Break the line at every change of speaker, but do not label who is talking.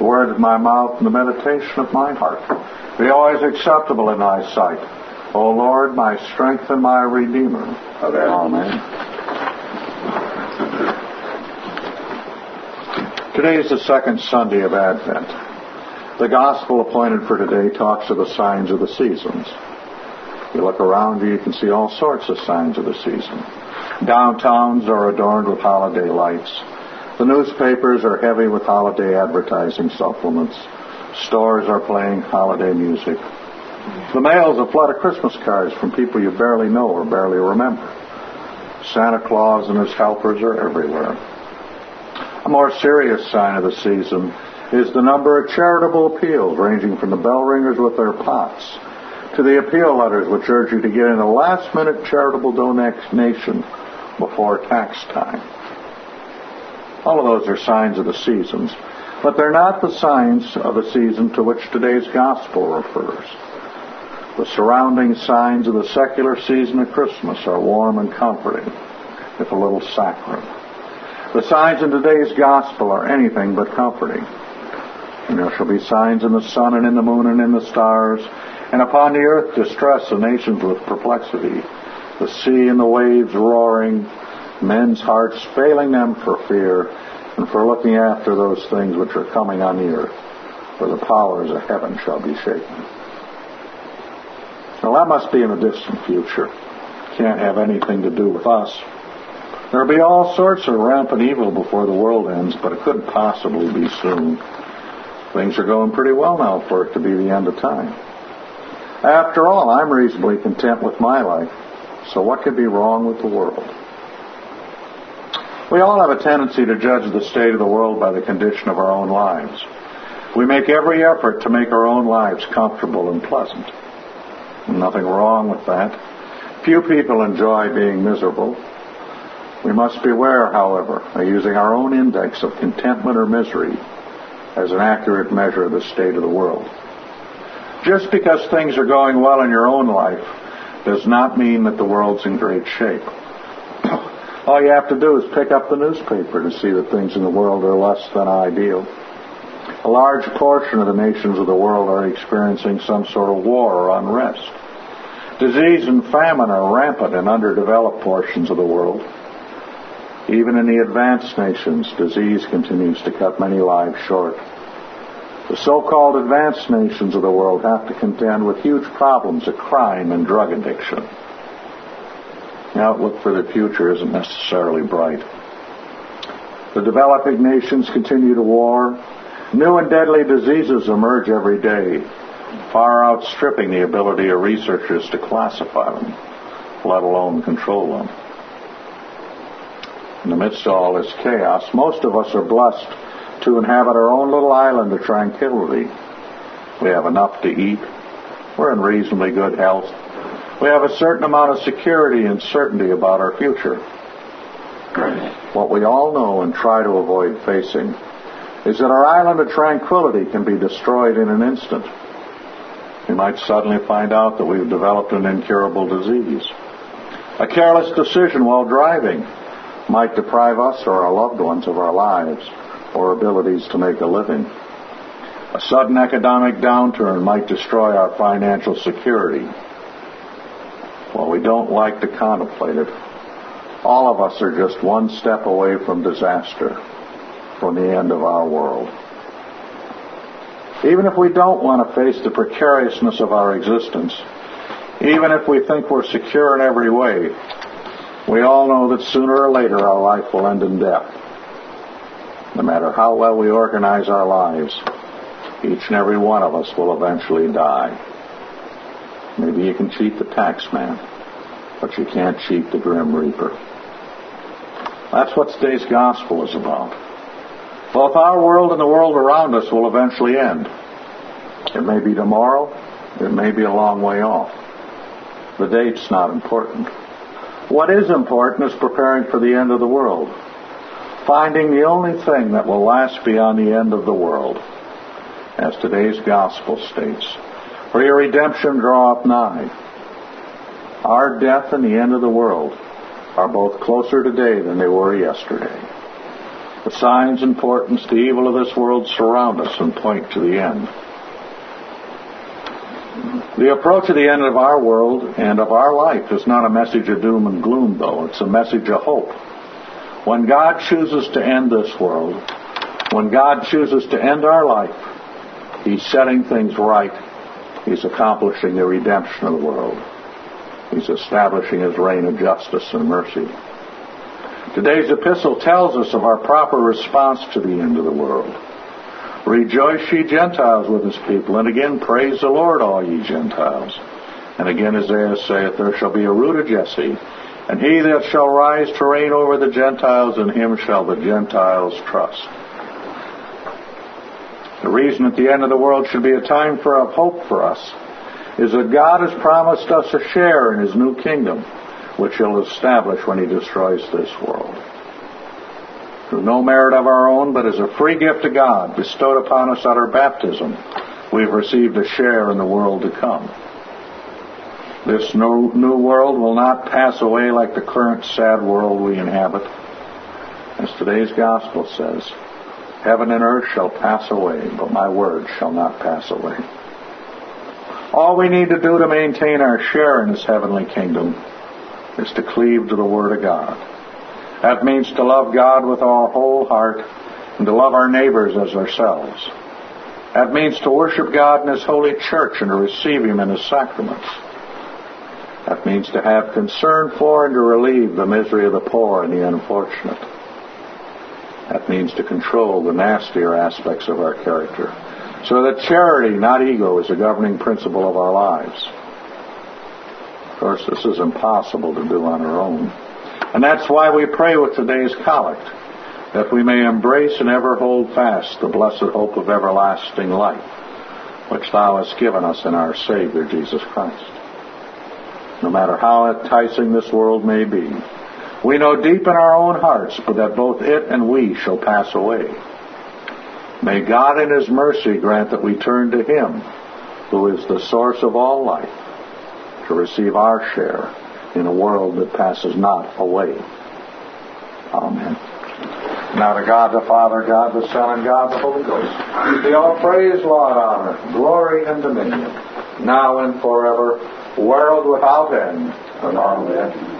the words of my mouth and the meditation of my heart be always acceptable in thy sight, O Lord, my strength and my Redeemer. Amen. Amen. Today is the second Sunday of Advent. The gospel appointed for today talks of the signs of the seasons. If you look around you can see all sorts of signs of the season. Downtowns are adorned with holiday lights. The newspapers are heavy with holiday advertising supplements. Stores are playing holiday music. The mail is a flood of Christmas cards from people you barely know or barely remember. Santa Claus and his helpers are everywhere. A more serious sign of the season is the number of charitable appeals, ranging from the bell ringers with their pots to the appeal letters which urge you to get in a last-minute charitable donation before tax time. All of those are signs of the seasons, but they're not the signs of the season to which today's gospel refers. The surrounding signs of the secular season of Christmas are warm and comforting, if a little saccharine. The signs in today's gospel are anything but comforting. And there shall be signs in the sun and in the moon and in the stars, and upon the earth distress the nations with perplexity, the sea and the waves roaring, men's hearts failing them for fear and for looking after those things which are coming on the earth, for the powers of heaven shall be shaken. Well, that must be in the distant future. Can't have anything to do with us. There'll be all sorts of rampant evil before the world ends, but it couldn't possibly be soon. Things are going pretty well now for it to be the end of time. After all, I'm reasonably content with my life, so what could be wrong with the world? We all have a tendency to judge the state of the world by the condition of our own lives. We make every effort to make our own lives comfortable and pleasant. Nothing wrong with that. Few people enjoy being miserable. We must beware, however, of using our own index of contentment or misery as an accurate measure of the state of the world. Just because things are going well in your own life does not mean that the world's in great shape. All you have to do is pick up the newspaper to see that things in the world are less than ideal. A large portion of the nations of the world are experiencing some sort of war or unrest. Disease and famine are rampant in underdeveloped portions of the world. Even in the advanced nations, disease continues to cut many lives short. The so-called advanced nations of the world have to contend with huge problems of crime and drug addiction. The outlook for the future isn't necessarily bright. The developing nations continue to war. New and deadly diseases emerge every day, far outstripping the ability of researchers to classify them, let alone control them. In the midst of all this chaos, most of us are blessed to inhabit our own little island of tranquility. We have enough to eat. We're in reasonably good health. We have a certain amount of security and certainty about our future. What we all know and try to avoid facing is that our island of tranquility can be destroyed in an instant. We might suddenly find out that we've developed an incurable disease. A careless decision while driving might deprive us or our loved ones of our lives or abilities to make a living. A sudden economic downturn might destroy our financial security. While we don't like to contemplate it, all of us are just one step away from disaster, from the end of our world. Even if we don't want to face the precariousness of our existence, even if we think we're secure in every way, we all know that sooner or later our life will end in death. No matter how well we organize our lives, each and every one of us will eventually die. Maybe you can cheat the tax man, but you can't cheat the grim reaper. That's what today's gospel is about. Both our world and the world around us will eventually end. It may be tomorrow. It may be a long way off. The date's not important. What is important is preparing for the end of the world, finding the only thing that will last beyond the end of the world, as today's gospel states. For your redemption draweth nigh. Our death and the end of the world are both closer today than they were yesterday. The signs and portents, the evil of this world surround us and point to the end. The approach of the end of our world and of our life is not a message of doom and gloom, though. It's a message of hope. When God chooses to end this world, when God chooses to end our life, He's setting things right. He's accomplishing the redemption of the world. He's establishing His reign of justice and mercy. Today's epistle tells us of our proper response to the end of the world. Rejoice, ye Gentiles, with His people, and again praise the Lord, all ye Gentiles. And again Isaiah saith, there shall be a root of Jesse, and he that shall rise to reign over the Gentiles, in him shall the Gentiles trust. The reason at the end of the world should be a time of hope for us is that God has promised us a share in His new kingdom, which He'll establish when He destroys this world. Through no merit of our own, but as a free gift of God bestowed upon us at our baptism, we've received a share in the world to come. This new world will not pass away like the current sad world we inhabit. As today's gospel says, heaven and earth shall pass away, but my word shall not pass away. All we need to do to maintain our share in His heavenly kingdom is to cleave to the Word of God. That means to love God with our whole heart and to love our neighbors as ourselves. That means to worship God in His holy church and to receive Him in His sacraments. That means to have concern for and to relieve the misery of the poor and the unfortunate. That means to control the nastier aspects of our character, so that charity, not ego, is the governing principle of our lives. Of course, this is impossible to do on our own. And that's why we pray with today's collect, that we may embrace and ever hold fast the blessed hope of everlasting life, which Thou hast given us in our Savior, Jesus Christ. No matter how enticing this world may be, we know deep in our own hearts that both it and we shall pass away. May God in His mercy grant that we turn to Him, who is the source of all life, to receive our share in a world that passes not away. Amen. Now to God the Father, God the Son, and God the Holy Ghost be all praise, laud, honor, glory, and dominion, now and forever, world without end. Amen.